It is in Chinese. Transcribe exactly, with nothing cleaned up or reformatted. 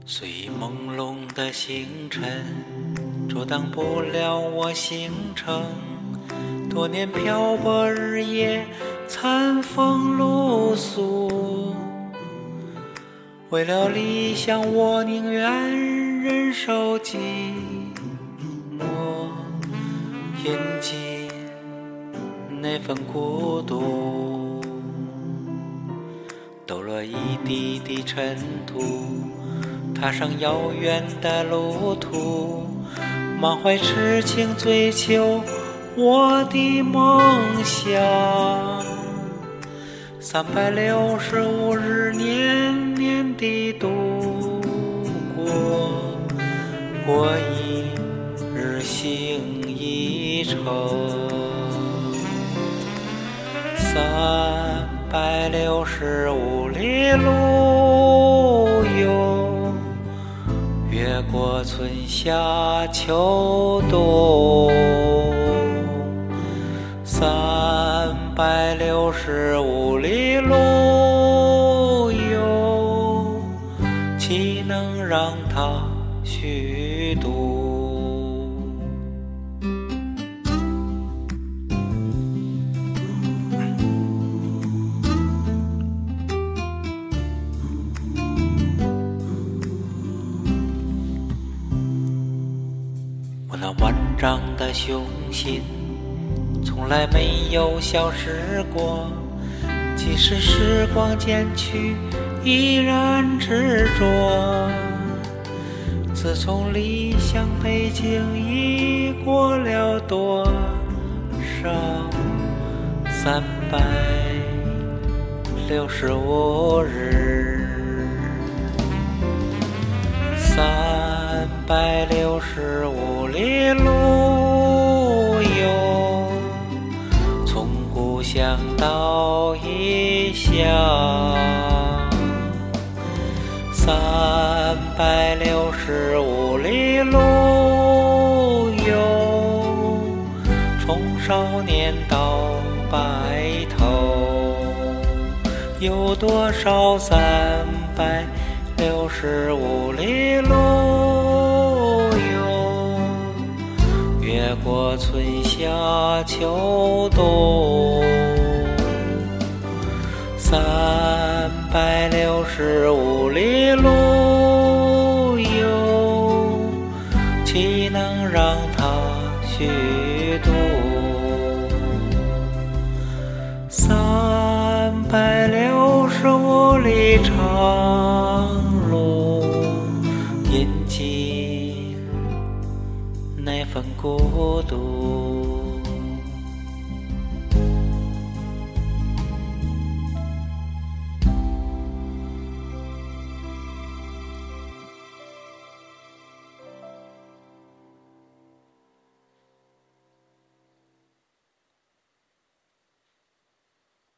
最朦胧的星辰阻挡不了我行程，多年漂泊日夜餐风露宿，为了理想我宁愿忍受寂寞，饮尽那份孤独，抖落一地的尘土，踏上遥远的路途，满怀痴情追求我的梦想。三百六十五日年年地度过，过一日行一程。三百六十五里路游，越过春夏秋冬。三百六十五里路游，岂能让它虚度？我那万丈的雄心从来没有消失过，即使时光渐去依然执着。自从离乡背井已过了多少三百六十五日，三百六十五里路游，从故乡到异乡。三百六十五里路游，从少年到白头，有多少三百六十五里路游，越过春夏秋冬。三百六十五里路游，岂能让它虚度？三百六十五里长路，饮尽那份孤独。